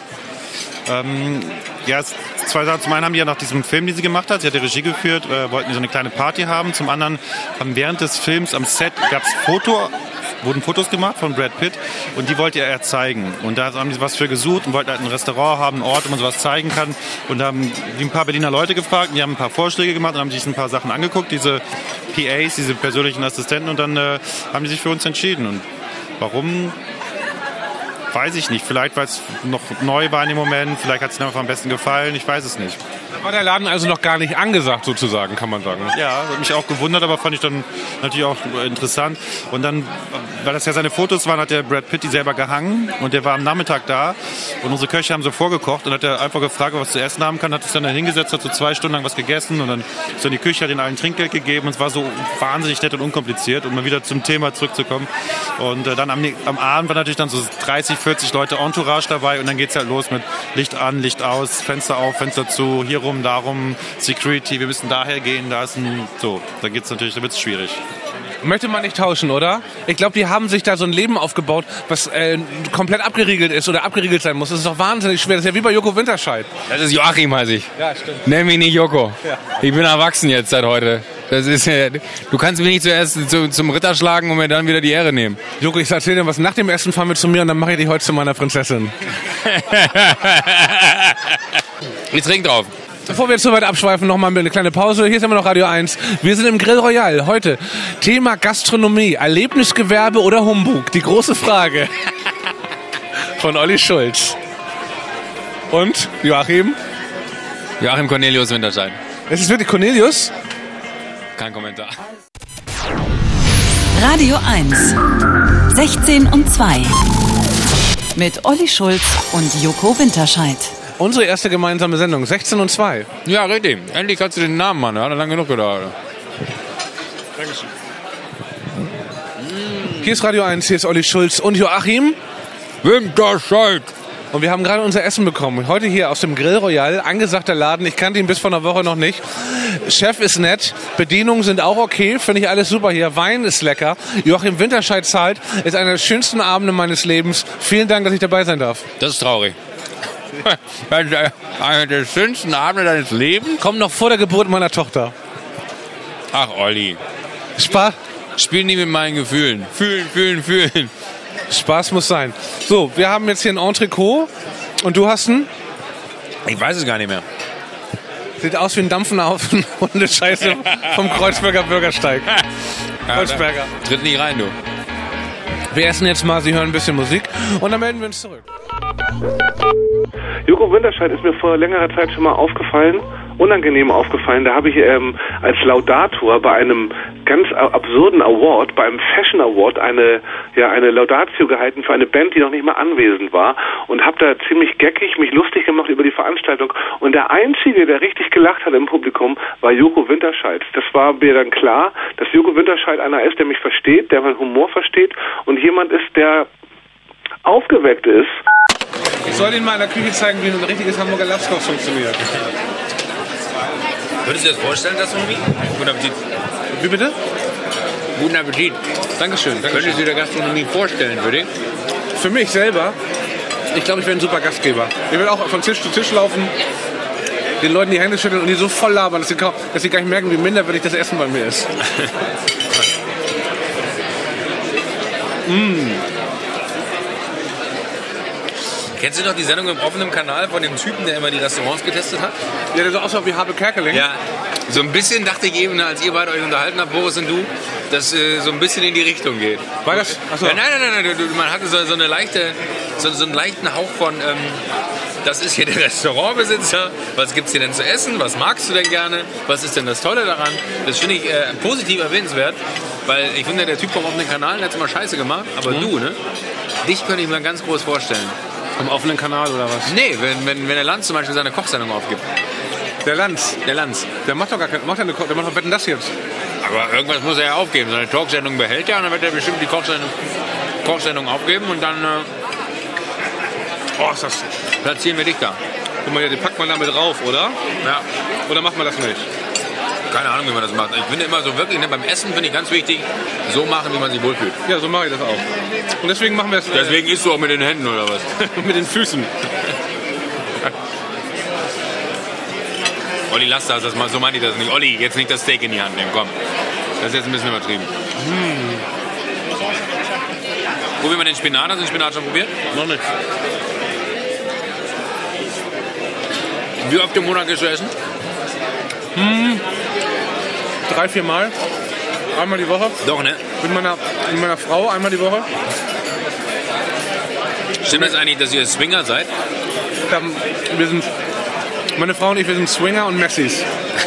Ähm, ja, zwei Sachen. Zum einen haben die ja nach diesem Film, den sie gemacht hat, sie hat die Regie geführt, äh, wollten die so eine kleine Party haben. Zum anderen haben während des Films am Set gab es Foto, wurden Fotos gemacht von Brad Pitt und die wollte er zeigen. Und da haben die was für gesucht und wollten halt ein Restaurant haben, einen Ort, wo man sowas zeigen kann. Und da haben die ein paar Berliner Leute gefragt und die haben ein paar Vorschläge gemacht und haben sich ein paar Sachen angeguckt, diese P As, diese persönlichen Assistenten, und dann äh, haben die sich für uns entschieden. Und warum? Weiß ich nicht. Vielleicht, weil es noch neu war in dem Moment. Vielleicht hat es ihnen einfach am besten gefallen. Ich weiß es nicht. Da war der Laden also noch gar nicht angesagt, sozusagen, kann man sagen. Ja, hat mich auch gewundert, aber fand ich dann natürlich auch interessant. Und dann, weil das ja seine Fotos waren, hat der Brad Pitt die selber gehangen und der war am Nachmittag da und unsere Köche haben so vorgekocht und hat er einfach gefragt, was zu essen haben kann, hat sich dann da hingesetzt, hat so zwei Stunden lang was gegessen und dann ist dann die Küche, hat ihnen allen Trinkgeld gegeben und es war so wahnsinnig nett und unkompliziert, um mal wieder zum Thema zurückzukommen. Und äh, dann am, am Abend waren natürlich dann so dreißig, vierzig Leute Entourage dabei und dann geht's halt los mit Licht an, Licht aus, Fenster auf, Fenster zu, hier rum, darum, Security, wir müssen daher gehen, da ist ein, so, da geht's natürlich, da wird's schwierig. Möchte man nicht tauschen, oder? Ich glaube, die haben sich da so ein Leben aufgebaut, was äh, komplett abgeriegelt ist oder abgeriegelt sein muss. Das ist doch wahnsinnig schwer. Das ist ja wie bei Joko Winterscheid. Das ist Joachim, heiße ich. Ja, stimmt. Nenn mich nicht Joko. Ja. Ich bin erwachsen jetzt seit heute. Das ist, äh, du kannst mich nicht zuerst zu, zum Ritter schlagen und mir dann wieder die Ehre nehmen. Joko, ich erzähl dir was. Nach dem Essen fahren wir zu mir und dann mache ich dich heute zu meiner Prinzessin. Ich trink drauf. Bevor wir jetzt so weit abschweifen, noch mal eine kleine Pause. Hier ist immer noch Radio eins. Wir sind im Grill Royal. Heute Thema Gastronomie, Erlebnisgewerbe oder Humbug? Die große Frage von Olli Schulz. Und Joachim? Joachim Cornelius Winterscheid. Es ist wirklich Cornelius? Kein Kommentar. Radio eins. sechzehn und zwei. Mit Olli Schulz und Joko Winterscheid. Unsere erste gemeinsame Sendung, sechzehn und zwei. Ja, richtig. Endlich kannst du den Namen, Mann. Hat er lange genug gedauert. Dankeschön. Hier ist Radio eins, hier ist Olli Schulz und Joachim Winterscheid. Und wir haben gerade unser Essen bekommen. Heute hier aus dem Grill Royal, angesagter Laden. Ich kannte ihn bis vor einer Woche noch nicht. Chef ist nett, Bedienungen sind auch okay, finde ich alles super hier. Wein ist lecker. Joachim Winterscheid zahlt. Ist einer der schönsten Abende meines Lebens. Vielen Dank, dass ich dabei sein darf. Das ist traurig. Einer der schönsten Abende deines Lebens? Kommt noch vor der Geburt meiner Tochter. Ach, Olli. Spaß. Spiel nie mit meinen Gefühlen. Fühlen, fühlen, fühlen. Spaß muss sein. So, wir haben jetzt hier ein Entrecot und du hast einen? Ich weiß es gar nicht mehr. Sieht aus wie ein dampfender Haufen Hundescheiße vom Kreuzberger Bürgersteig. Kreuzberger. Tritt nicht rein, du. Wir essen jetzt mal, Sie hören ein bisschen Musik und dann melden wir uns zurück. Joko Winterscheid ist mir vor längerer Zeit schon mal aufgefallen, unangenehm aufgefallen. Da habe ich ähm, als Laudator bei einem ganz absurden Award, beim Fashion Award, eine ja eine Laudatio gehalten für eine Band, die noch nicht mal anwesend war und habe da ziemlich geckig mich lustig gemacht über die Veranstaltung. Und der Einzige, der richtig gelacht hat im Publikum, war Joko Winterscheid. Das war mir dann klar, dass Joko Winterscheid einer ist, der mich versteht, der meinen Humor versteht und jemand ist, der aufgeweckt ist. Ich soll Ihnen mal in der Küche zeigen, wie ein richtiges Hamburger Lapskaus funktioniert. Würdest du dir das vorstellen, Gastronomie? Guten Appetit. Wie bitte? Guten Appetit. Dankeschön. Dankeschön. Könntest du dir Gastronomie vorstellen, würde ich? Für mich selber, ich glaube, ich wäre ein super Gastgeber. Ich will auch von Tisch zu Tisch laufen, den Leuten die Hände schütteln und die so voll labern, dass sie, kaum, dass sie gar nicht merken, wie minderwertig das Essen bei mir ist. mm. Kennst du noch die Sendung im offenen Kanal von dem Typen, der immer die Restaurants getestet hat? Ja, der so aussah wie Habe Kerkeling. Ja, so ein bisschen dachte ich eben, als ihr beide euch unterhalten habt, Boris und du, dass äh, so ein bisschen in die Richtung geht. War das? Achso. Ja, nein, nein, nein, nein, man hatte so, so eine leichte, so, so einen leichten Hauch von, ähm, das ist hier der Restaurantbesitzer, was gibt's hier denn zu essen, was magst du denn gerne, was ist denn das Tolle daran? Das finde ich äh, positiv erwähnenswert, weil ich finde, der Typ vom offenen Kanal, der hat immer Scheiße gemacht, aber mhm. du, ne? Dich könnte ich mir ganz groß vorstellen. Am offenen Kanal oder was? Nee, wenn, wenn, wenn der Lanz zum Beispiel seine Kochsendung aufgibt. Der Lanz? Der Lanz. Der macht doch gar keine, macht eine, der macht doch Wetten, das jetzt. Aber irgendwas muss er ja aufgeben. Seine Talksendung behält er und dann wird er bestimmt die Kochsendung, Kochsendung aufgeben und dann äh, oh, ist das... platzieren wir dich da. Guck mal, die packt man damit drauf, oder? Ja. Oder macht man das nicht? Keine Ahnung, wie man das macht. Ich finde immer so wirklich, ne, beim Essen finde ich ganz wichtig, so machen, wie man sich wohlfühlt. Ja, so mache ich das auch. Und deswegen machen wir es... Deswegen isst du auch mit den Händen, oder was? Mit den Füßen. Olli, lass das, das mal, so meine ich das nicht. Olli, jetzt nicht das Steak in die Hand nehmen, komm. Das ist jetzt ein bisschen übertrieben. Hm. Probieren wir den Spinat, hast du den Spinat schon probiert? Noch nicht. Wie oft im Monat gehst du essen? Hm. Drei, vier Mal. Einmal die Woche. Doch, ne? Mit meiner, mit meiner Frau einmal die Woche. Stimmt das eigentlich, dass ihr Swinger seid? Wir sind Meine Frau und ich, wir sind Swinger und Messis.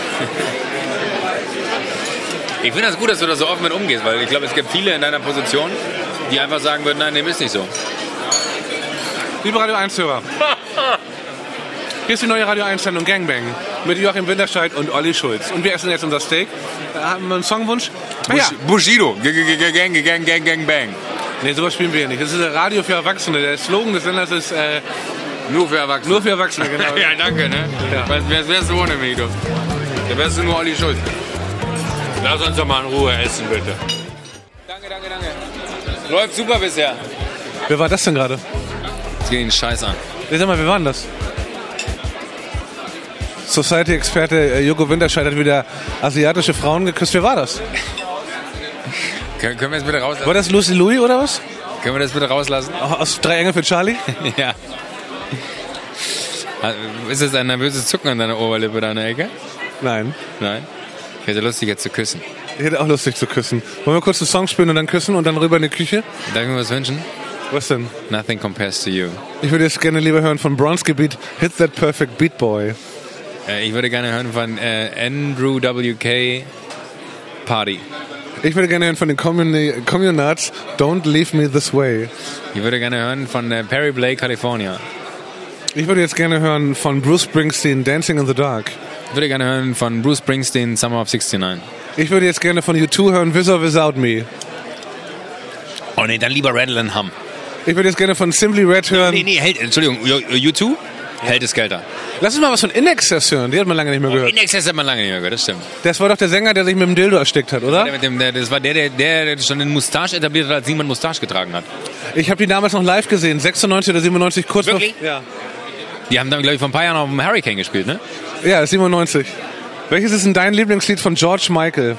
Ich finde das gut, dass du da so offen mit umgehst, weil ich glaube, es gibt viele in deiner Position, die einfach sagen würden, nein, dem ist nicht so. Liebe Radio eins-Hörer, hier ist die neue Radio eins-Sendung Gangbang mit Joachim Winterscheid und Olli Schulz. Und wir essen jetzt unser Steak. Haben wir einen Songwunsch? Ah, ja. Bushido, gang, gang, gang, gang, bang. Nee, sowas spielen wir hier nicht. Das ist ein Radio für Erwachsene. Der Slogan des Senders ist äh, nur für Erwachsene. Nur für Erwachsene, genau. Ja, danke, ne? Ja. Wer wärst du ohne mich, du? Der wärst du nur Olli Schulz. Lass uns doch mal in Ruhe essen, bitte. Danke, danke, danke. Läuft super bisher. Wer war das denn gerade? Jetzt geht den Scheiß an. Sag mal, wer war denn das? Society-Experte äh, Joko Winterscheid hat wieder asiatische Frauen geküsst. Wer war das? Können, können wir das bitte rauslassen? War das Lucy Louis oder was? Können wir das bitte rauslassen? Aus Drei Engel für Charlie? Ja. Ist das ein nervöses Zucken an deiner Oberlippe da in der Ecke? Nein. Nein? Ich hätte lustig jetzt zu küssen. Ich hätte auch lustig zu küssen. Wollen wir kurz einen Song spielen und dann küssen und dann rüber in die Küche? Darf ich mir was wünschen? Was denn? Nothing compares to you. Ich würde jetzt gerne lieber hören von Bronski Beat, Hit That Perfect Beat Boy. Äh, ich würde gerne hören von äh, Andrew W K, Party. Ich würde gerne hören von den Communi- Communards, Don't Leave Me This Way. Ich würde gerne hören von äh, Perry Blake, California. Ich würde jetzt gerne hören von Bruce Springsteen, Dancing in the Dark. Ich würde gerne hören von Bruce Springsteen, Summer of sixty-nine. Ich würde jetzt gerne von U zwei hören, With or Without Me. Oh nee, dann lieber Rattle and Hum. Ich würde jetzt gerne von Simply Red hören. Nee, nee, Held, Entschuldigung, U zwei? Held ist Gelder. Lass uns mal was von InXS hören, die hat man lange nicht mehr gehört. Oh, InXS hat man lange nicht mehr gehört, das stimmt. Das war doch der Sänger, der sich mit dem Dildo erstickt hat, oder? Das war der, mit dem, der, das war der, der, der schon den Moustache etabliert hat, als niemand Moustache getragen hat. Ich habe die damals noch live gesehen, sechsundneunzig oder siebenundneunzig, kurz vor... Ja. Die haben dann, glaube ich, vor ein paar Jahren auf dem Hurricane gespielt, ne? Ja, siebenundneunzig. Welches ist denn dein Lieblingslied von George Michael?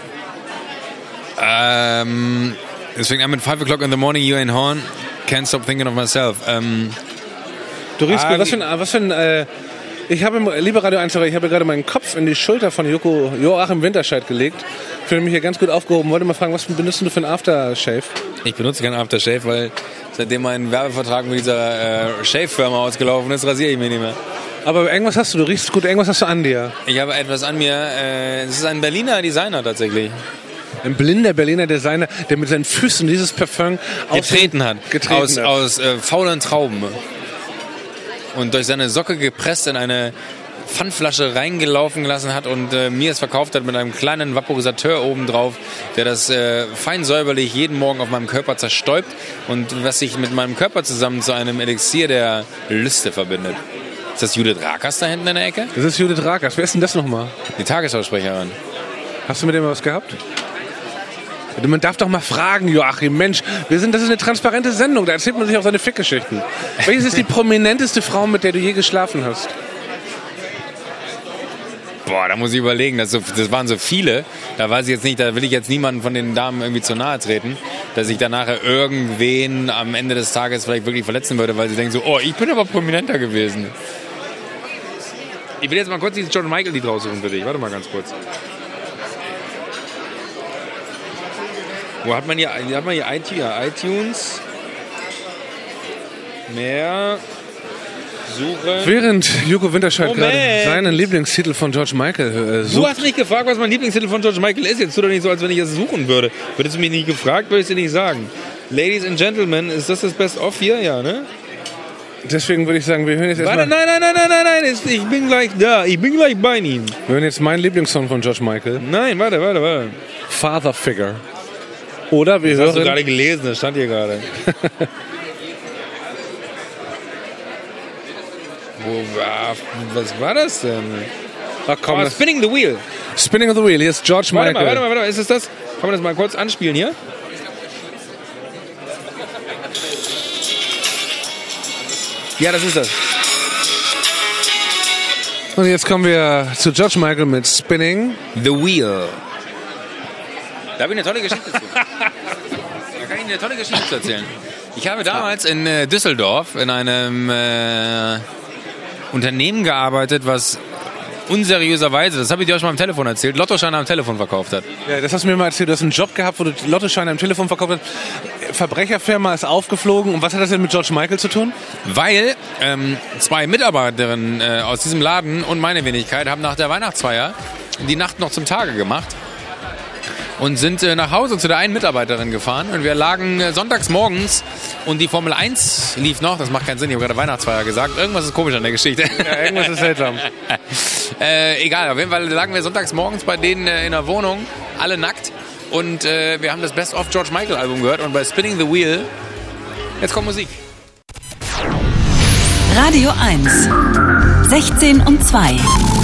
Ähm, es fängt an mit Five O'Clock in the Morning, You Ain't Horn, Can't Stop Thinking of Myself. Ähm, du riechst ah, gut, was für ein... Was für ein äh, ich habe, liebe Radio eins, ich habe gerade meinen Kopf in die Schulter von Joko, Joachim Winterscheid gelegt. Ich fühle mich hier ganz gut aufgehoben. Wollte mal fragen, was benutzt du für einen Aftershave? Ich benutze keinen Aftershave, weil seitdem mein Werbevertrag mit dieser äh, Shave-Firma ausgelaufen ist, rasiere ich mich nicht mehr. Aber irgendwas hast du, du riechst gut, irgendwas hast du an dir. Ich habe etwas an mir, äh, es ist ein Berliner Designer tatsächlich. Ein blinder Berliner Designer, der mit seinen Füßen dieses Parfum getreten hat. Getreten aus hat. aus äh, faulen Trauben. Und durch seine Socke gepresst in eine Pfandflasche reingelaufen gelassen hat und äh, mir es verkauft hat mit einem kleinen Vaporisateur obendrauf, der das äh, fein säuberlich jeden Morgen auf meinem Körper zerstäubt und was sich mit meinem Körper zusammen zu einem Elixier der Lüste verbindet. Ist das Judith Rakers da hinten in der Ecke? Das ist Judith Rakers. Wer ist denn das nochmal? Die Tagesschausprecherin. Hast du mit dem was gehabt? Man darf doch mal fragen, Joachim. Mensch, wir sind, das ist eine transparente Sendung. Da erzählt man sich auch seine Fickgeschichten. Welches ist die prominenteste Frau, mit der du je geschlafen hast? Boah, da muss ich überlegen. Das, so, das waren so viele. Da weiß ich jetzt nicht, da will ich jetzt niemanden von den Damen irgendwie zu nahe treten, dass ich dann nachher irgendwen am Ende des Tages vielleicht wirklich verletzen würde, weil sie denken so, oh, ich bin aber prominenter gewesen. Ich will jetzt mal kurz dieses John Michael-Lied raussuchen für dich. Warte mal ganz kurz. Wo hat man hier, hat man hier iTunes? Mehr suchen. Während Joko Winterscheid gerade seinen Lieblingstitel von George Michael äh, sucht. Du hast mich gefragt, was mein Lieblingstitel von George Michael ist. Jetzt tu doch nicht so, als wenn ich es suchen würde. Würdest du mich nicht gefragt, würde ich es dir nicht sagen. Ladies and Gentlemen, ist das das Best-of hier? Ja, ne? Deswegen würde ich sagen, wir hören jetzt erstmal... Nein, nein, nein, nein, nein, nein, nein, ich bin gleich da. Ich bin gleich bei ihm. Wir hören jetzt meinen Lieblingssong von George Michael. Nein, warte, warte, warte. Father Figure. Oder wir das hören... hast du gerade gelesen, das stand hier gerade. Wo war... Was war das denn? Ach komm, oh, Spinning the Wheel. Spinning the Wheel, hier ist George warte Michael. Mal, warte mal, warte mal, ist es das? Kann man das mal kurz anspielen hier? Ja, das ist das. Und jetzt kommen wir zu George Michael mit Spinning the Wheel. Da habe ich eine tolle Geschichte zu. Da kann ich eine tolle Geschichte zu erzählen. Ich habe damals in äh, Düsseldorf in einem äh, Unternehmen gearbeitet, was unseriöserweise, das habe ich dir auch schon mal am Telefon erzählt, Lottoscheine am Telefon verkauft hat. Ja, das hast du mir mal erzählt. Du hast einen Job gehabt, wo du Lottoscheine am Telefon verkauft hast. Verbrecherfirma ist aufgeflogen. Und was hat das denn mit George Michael zu tun? Weil ähm, zwei Mitarbeiterinnen äh, aus diesem Laden und meine Wenigkeit haben nach der Weihnachtsfeier die Nacht noch zum Tage gemacht und sind äh, nach Hause zu der einen Mitarbeiterin gefahren. Und wir lagen äh, sonntags morgens und die Formel eins lief noch. Das macht keinen Sinn, ich habe gerade Weihnachtsfeier gesagt. Irgendwas ist komisch an der Geschichte. Ja, irgendwas ist seltsam. äh, egal, auf jeden Fall lagen wir sonntags morgens bei denen äh, in der Wohnung, alle nackt. Und äh, wir haben das Best of George Michael Album gehört. Und bei Spinning the Wheel, jetzt kommt Musik. Radio eins, sechzehn und zwei.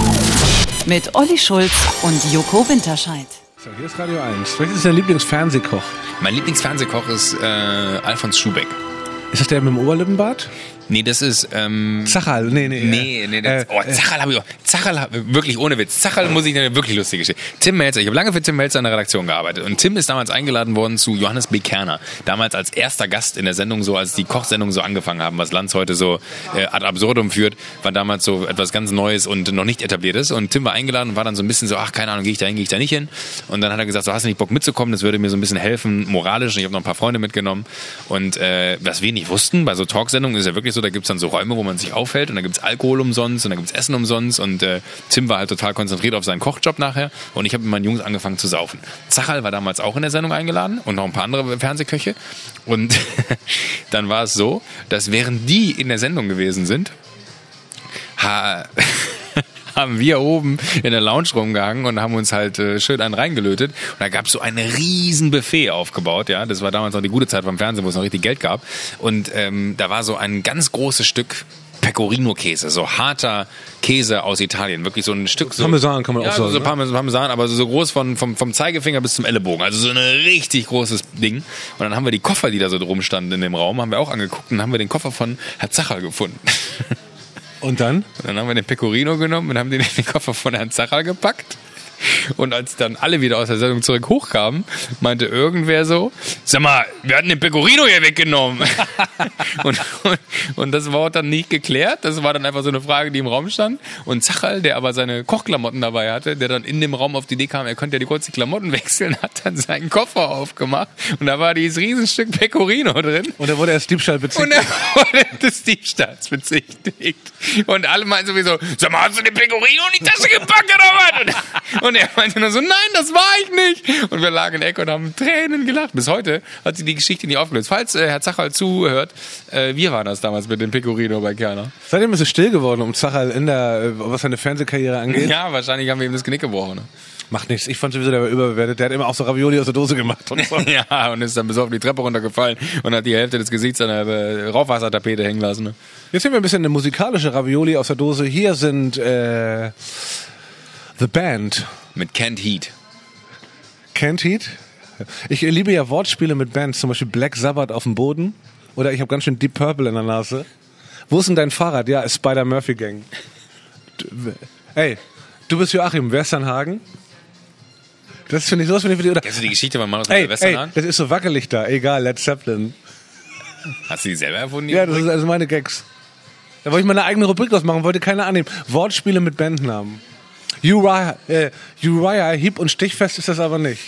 Mit Olli Schulz und Joko Winterscheid. So, hier ist Radio eins. Welches ist dein Lieblingsfernsehkoch? Mein Lieblingsfernsehkoch ist äh, Alfons Schubeck. Ist das der mit dem Oberlippenbart? Nee, das ist... Ähm, Zachal, nee, nee. Nee, nee, das, äh, oh, Zachal habe ich auch. Zachal, wirklich ohne Witz. Zachal muss ich eine wirklich lustige Geschichte. Tim Melzer, ich habe lange für Tim Melzer in der Redaktion gearbeitet. Und Tim ist damals eingeladen worden zu Johannes B. Kerner. Damals als erster Gast in der Sendung, so als die Kochsendungen so angefangen haben, was Lanz heute so äh, ad absurdum führt, war damals so etwas ganz Neues und noch nicht etabliertes. Und Tim war eingeladen und war dann so ein bisschen so, ach, keine Ahnung, gehe ich da hin, gehe ich da nicht hin. Und dann hat er gesagt, so, hast du nicht Bock mitzukommen? Das würde mir so ein bisschen helfen, moralisch. Und ich habe noch ein paar Freunde mitgenommen. Und äh, was wir nicht wussten, bei so Talksendungen ist ja wirklich so, da gibt's dann so Räume, wo man sich aufhält und da gibt's Alkohol umsonst und da gibt's Essen umsonst und äh, Tim war halt total konzentriert auf seinen Kochjob nachher und ich habe mit meinen Jungs angefangen zu saufen. Zachal war damals auch in der Sendung eingeladen und noch ein paar andere Fernsehköche und dann war es so, dass während die in der Sendung gewesen sind, ha haben wir oben in der Lounge rumgehangen und haben uns halt äh, schön einen reingelötet. Und da gab es so ein riesen Buffet aufgebaut. Ja, das war damals noch die gute Zeit vom Fernsehen, wo es noch richtig Geld gab. Und ähm, da war so ein ganz großes Stück Pecorino-Käse, so harter Käse aus Italien. Wirklich so ein Stück... So, Parmesan kann man ja, auch sagen. So Parmesan, Parmesan, aber so groß von, vom, vom Zeigefinger bis zum Ellenbogen. Also so ein richtig großes Ding. Und dann haben wir die Koffer, die da so drum standen in dem Raum, haben wir auch angeguckt und dann haben wir den Koffer von Herr Zachal gefunden. Und dann? Und dann haben wir den Pecorino genommen und haben den in den Koffer von Herrn Zachal gepackt. Und als dann alle wieder aus der Sendung zurück hochkamen, meinte irgendwer so, sag mal, wir hatten den Pecorino hier weggenommen. und, und, und das war dann nicht geklärt. Das war dann einfach so eine Frage, die im Raum stand. Und Zachal, der aber seine Kochklamotten dabei hatte, der dann in dem Raum auf die Idee kam, er könnte ja die kurz die Klamotten wechseln, hat dann seinen Koffer aufgemacht. Und da war dieses Riesenstück Pecorino drin. Und er wurde als Diebstahl bezichtigt. Und er wurde des Diebstahls bezichtigt. Und alle meinten sowieso, sag mal, hast du den Pecorino in die Tasche gepackt oder was? Und Und er meinte nur so, nein, das war ich nicht. Und wir lagen in der Ecke und haben Tränen gelacht. Bis heute hat sie die Geschichte nicht aufgelöst. Falls äh, Herr Zachal zuhört, äh, wir waren das damals mit dem Pecorino bei Kerner. Seitdem ist es still geworden um Zachal in der, äh, was seine Fernsehkarriere angeht. Ja, wahrscheinlich haben wir ihm das Genick gebrochen. Ne? Macht nichts. Ich fand sowieso, der war überbewertet. Der hat immer auch so Ravioli aus der Dose gemacht. Und so. Ja, und ist dann besoffen die Treppe runtergefallen und hat die Hälfte des Gesichts an der äh, Rauchwassertapete hängen lassen. Ne? Jetzt haben wir ein bisschen eine musikalische Ravioli aus der Dose. Hier sind äh, The Band. Mit Kent Heat. Kent Heat? Ich liebe ja Wortspiele mit Bands, zum Beispiel Black Sabbath auf dem Boden. Oder ich habe ganz schön Deep Purple in der Nase. Wo ist denn dein Fahrrad? Ja, Spider-Murphy Gang. Ey, du bist Joachim, Westernhagen? Das finde ich, sowas finde ich für die, oder? Kennst du die Geschichte von Manus ey, Westernhagen? Ey, das ist so wackelig da. Egal, Led Zeppelin. Hast du die selber erfunden? Ja, das sind also meine Gags. Da wollte ich meine eigene Rubrik ausmachen, wollte keiner annehmen. Wortspiele mit Bandnamen. Uriah, äh, Uriah, hieb- und stichfest ist das aber nicht.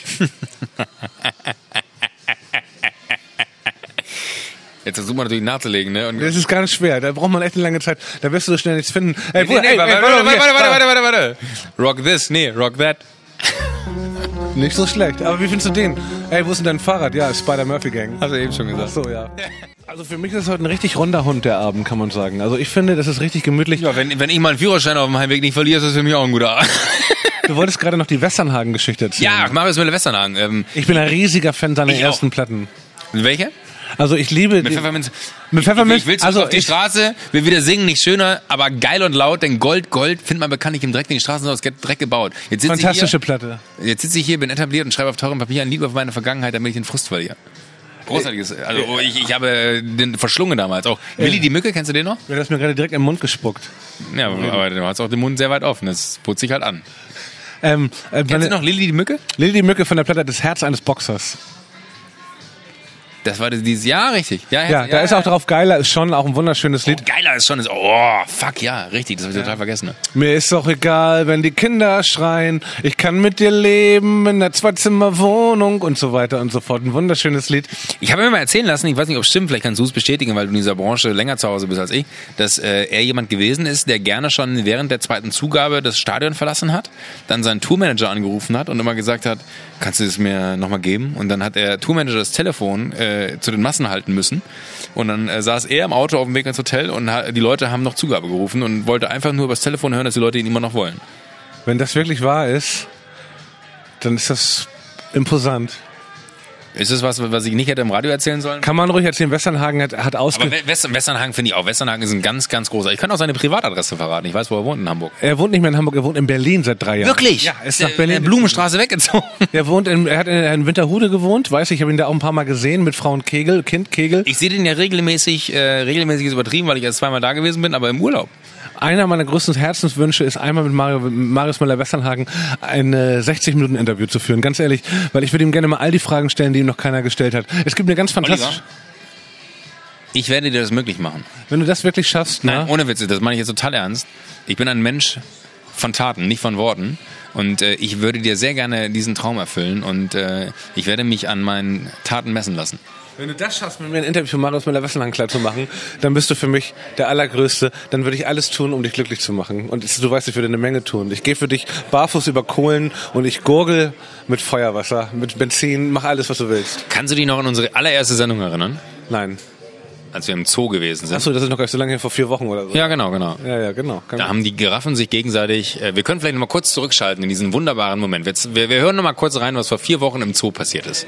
Jetzt versucht man natürlich nachzulegen, ne? Und das ist ganz schwer, da braucht man echt eine lange Zeit. Da wirst du so schnell nichts finden. Ey, nee, nee, nee, warte, warte, warte, warte, warte, warte, warte. Rock this, nee, rock that. Nicht so schlecht. Aber wie findest du den? Ey, wo ist denn dein Fahrrad? Ja, Spider-Murphy Gang. Hast du eben schon gesagt. Ach so, ja. Also für mich ist es heute ein richtig runder Hund, der Abend, kann man sagen. Also ich finde, das ist richtig gemütlich. Ja, wenn, wenn ich mal einen Führerschein auf dem Heimweg nicht verliere, ist das für mich auch ein guter Abend. Du wolltest gerade noch die Westernhagen-Geschichte erzählen. Ja, Marius Müller-Westernhagen. Ähm, ich bin ein riesiger Fan seiner ich ersten auch. Platten. Welche? Also ich liebe... Mit die, Pfefferminz. Mit Pfefferminz. Ich will zurück also auf die ich, Straße, will wieder singen, nicht schöner, aber geil und laut, denn Gold, Gold findet man bekanntlich im Dreck, den Straßen aus Dreck gebaut. Jetzt sitze fantastische ich hier, Platte. Jetzt sitze ich hier, bin etabliert und schreibe auf teurem Papier ein Lied über meine Vergangenheit, damit ich den Frust verliere. Großartiges. Also ich, ich habe den verschlungen damals. Auch Willi die Mücke, kennst du den noch? Ja, das ist mir gerade direkt im Mund gespuckt. Ja, aber du hast auch den Mund sehr weit offen. Das putzt sich halt an. Ähm, äh, Kennst du noch Lilli die Mücke? Lilli die Mücke von der Platte Das Herz eines Boxers. Das war dieses Jahr, richtig. Ja, Ja, da ist auch drauf, Geiler ist schon auch ein wunderschönes Lied. Oh, Geiler ist schon, ist, oh, fuck, ja, richtig, das habe ich ja. total vergessen. Ne? Mir ist doch egal, wenn die Kinder schreien, ich kann mit dir leben in der Zwei-Zimmer-Wohnung und so weiter und so fort. Ein wunderschönes Lied. Ich habe mir mal erzählen lassen, ich weiß nicht, ob es stimmt, vielleicht kannst du es bestätigen, weil du in dieser Branche länger zu Hause bist als ich, dass äh, er jemand gewesen ist, der gerne schon während der zweiten Zugabe das Stadion verlassen hat, dann seinen Tourmanager angerufen hat und immer gesagt hat, kannst du es mir nochmal geben? Und dann hat der Tourmanager das Telefon äh, zu den Massen halten müssen. Und dann äh, saß er im Auto auf dem Weg ins Hotel und ha- die Leute haben noch Zugabe gerufen und wollte einfach nur übers Telefon hören, dass die Leute ihn immer noch wollen. Wenn das wirklich wahr ist, dann ist das imposant. Ist das was, was ich nicht hätte im Radio erzählen sollen? Kann man ruhig erzählen, Westernhagen hat, hat ausge... Aber West- Westernhagen finde ich auch. Westernhagen ist ein ganz, ganz großer. Ich kann auch seine Privatadresse verraten. Ich weiß, wo er wohnt in Hamburg. Er wohnt nicht mehr in Hamburg, er wohnt in Berlin seit drei Jahren. Wirklich? Ja, er ist der, nach Berlin. Der Blumenstraße weggezogen. Er wohnt in, er hat in, in Winterhude gewohnt, weiß ich, ich habe ihn da auch ein paar Mal gesehen mit Frau und Kegel, Kind Kegel. Ich sehe den ja regelmäßig, äh, regelmäßig ist übertrieben, weil ich erst zweimal da gewesen bin, aber im Urlaub. Einer meiner größten Herzenswünsche ist einmal mit Mario, Marius Müller-Westernhagen ein äh, sechzig Minuten Interview zu führen, ganz ehrlich, weil ich würde ihm gerne mal all die Fragen stellen, die ihm noch keiner gestellt hat. Es gibt eine ganz fantastische... Ich werde dir das möglich machen. Wenn du das wirklich schaffst, ne? Nein, ohne Witze, das meine ich jetzt total ernst. Ich bin ein Mensch von Taten, nicht von Worten. Und äh, ich würde dir sehr gerne diesen Traum erfüllen und äh, ich werde mich an meinen Taten messen lassen. Wenn du das schaffst, mit mir ein Interview für Marius Müller-Westernhagen klar zu machen, dann bist du für mich der Allergrößte. Dann würde ich alles tun, um dich glücklich zu machen. Und du weißt, ich würde eine Menge tun. Ich gehe für dich barfuß über Kohlen und ich gurgel mit Feuerwasser, mit Benzin, mach alles, was du willst. Kannst du dich noch an unsere allererste Sendung erinnern? Nein. Als wir im Zoo gewesen sind. Achso, das ist noch gar nicht so lange her, vor vier Wochen oder so. Ja, genau, genau. Ja, ja, genau. Da haben die Giraffen sich gegenseitig... Äh, wir können vielleicht noch mal kurz zurückschalten in diesen wunderbaren Moment. Wir, wir, wir hören noch mal kurz rein, was vor vier Wochen im Zoo passiert ist.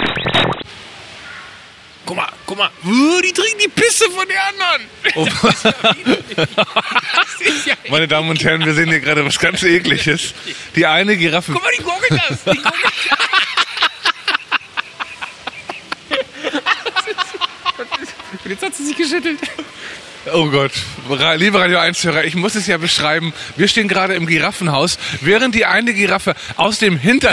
Guck mal, guck mal. Uh, die trinken die Pisse von den anderen. Oh. Meine Damen und Herren, wir sehen hier gerade was ganz Ekliges. Die eine Giraffe... Guck mal, die gurgeln das. Die gurgeln Jetzt hat sie sich geschüttelt. Oh Gott, liebe Radio eins-Hörer, ich muss es ja beschreiben. Wir stehen gerade im Giraffenhaus, während die eine Giraffe aus dem Hintern...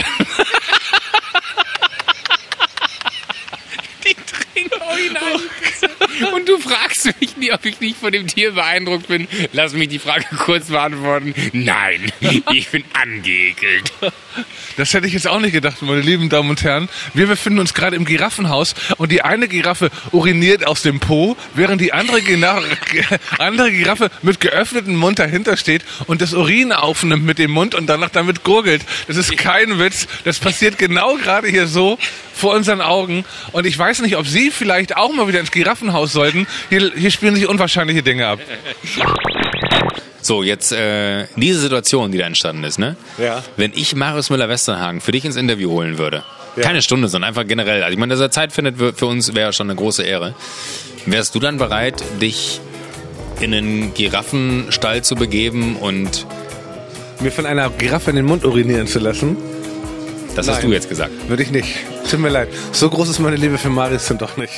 Die trinken original. Und du fragst mich nie, ob ich nicht von dem Tier beeindruckt bin. Lass mich die Frage kurz beantworten. Nein, ich bin angeekelt. Das hätte ich jetzt auch nicht gedacht, meine lieben Damen und Herren. Wir befinden uns gerade im Giraffenhaus und die eine Giraffe uriniert aus dem Po, während die andere, Gina- andere Giraffe mit geöffnetem Mund dahinter steht und das Urin aufnimmt mit dem Mund und danach damit gurgelt. Das ist kein Witz. Das passiert genau gerade hier so vor unseren Augen. Und ich weiß nicht, ob Sie vielleicht auch mal wieder ins Giraffenhaus sollten. Hier, hier spielen sich unwahrscheinliche Dinge ab. So, jetzt äh, diese Situation, die da entstanden ist, ne? Ja. Wenn ich Marius Müller-Westernhagen für dich ins Interview holen würde, ja. Keine Stunde, sondern einfach generell, also ich meine, dass er Zeit findet, für uns wäre schon eine große Ehre. Wärst du dann bereit, dich in einen Giraffenstall zu begeben und mir von einer Giraffe in den Mund urinieren zu lassen? Das Nein. hast du jetzt gesagt. Würde ich nicht. Tut mir leid. So groß ist meine Liebe für Marius dann doch nicht.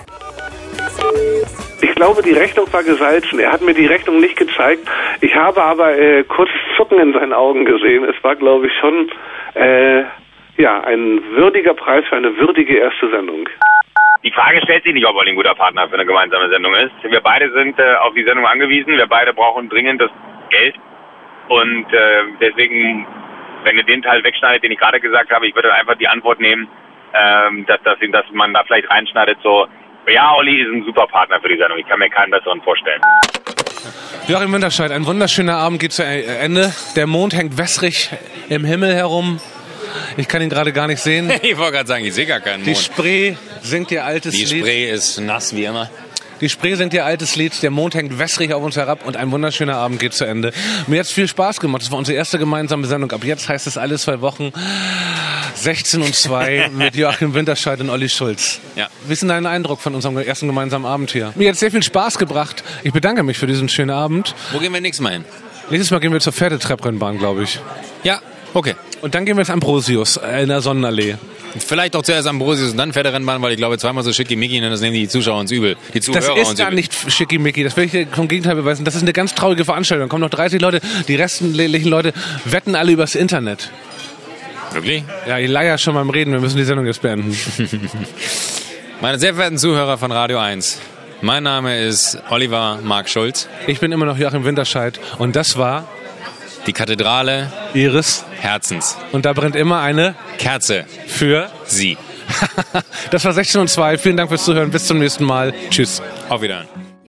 Ich glaube, die Rechnung war gesalzen. Er hat mir die Rechnung nicht gezeigt. Ich habe aber äh, kurzes Zucken in seinen Augen gesehen. Es war, glaube ich, schon äh, ja ein würdiger Preis für eine würdige erste Sendung. Die Frage stellt sich nicht, ob Olli ein guter Partner für eine gemeinsame Sendung ist. Wir beide sind äh, auf die Sendung angewiesen. Wir beide brauchen dringend das Geld. Und äh, deswegen, wenn ihr den Teil wegschneidet, den ich gerade gesagt habe, ich würde einfach die Antwort nehmen, ähm, dass, dass, dass man da vielleicht reinschneidet, so, ja, Olli ist ein super Partner für die Sendung. Ich kann mir keinen besseren vorstellen. Joachim Winterscheid, ein wunderschöner Abend geht zu Ende. Der Mond hängt wässrig im Himmel herum. Ich kann ihn gerade gar nicht sehen. Ich wollte gerade sagen, ich sehe gar keinen Die Mond. Spree singt ihr altes Die Lied. Spree ist nass wie immer. Die Spree singt ihr altes Lied, der Mond hängt wässrig auf uns herab und ein wunderschöner Abend geht zu Ende. Mir hat es viel Spaß gemacht. Das war unsere erste gemeinsame Sendung. Ab jetzt heißt es alle zwei Wochen sechzehn und zwei mit Joachim Winterscheid und Olli Schulz. Ja. Wie ist denn dein Eindruck von unserem ersten gemeinsamen Abend hier? Mir hat sehr viel Spaß gebracht. Ich bedanke mich für diesen schönen Abend. Wo gehen wir nächstes Mal hin? Nächstes Mal gehen wir zur Pferdetreibrennbahn, glaube ich. Ja, okay. Und dann gehen wir ins Ambrosius in der Sonnenallee. Vielleicht auch zuerst Ambrosius und dann Pferderennbahn, weil ich glaube, zweimal so schickimicki, das nehmen die Zuschauer uns übel. Die Zuhörer Das ist uns gar übel. nicht schickimicki, das will ich dir vom Gegenteil beweisen. Das ist eine ganz traurige Veranstaltung. Da kommen noch dreißig Leute, die restlichen Leute wetten alle übers Internet. Wirklich? Ja, ich leier schon beim Reden, wir müssen die Sendung jetzt beenden. Meine sehr verehrten Zuhörer von Radio eins, mein Name ist Oliver Mark Schulz. Ich bin immer noch Joachim Winterscheid und das war die Kathedrale Ihres Herzens. Und da brennt immer eine Kerze für Sie. Das war sechzehn und zwei. Vielen Dank fürs Zuhören. Bis zum nächsten Mal. Tschüss. Auf Wiedersehen.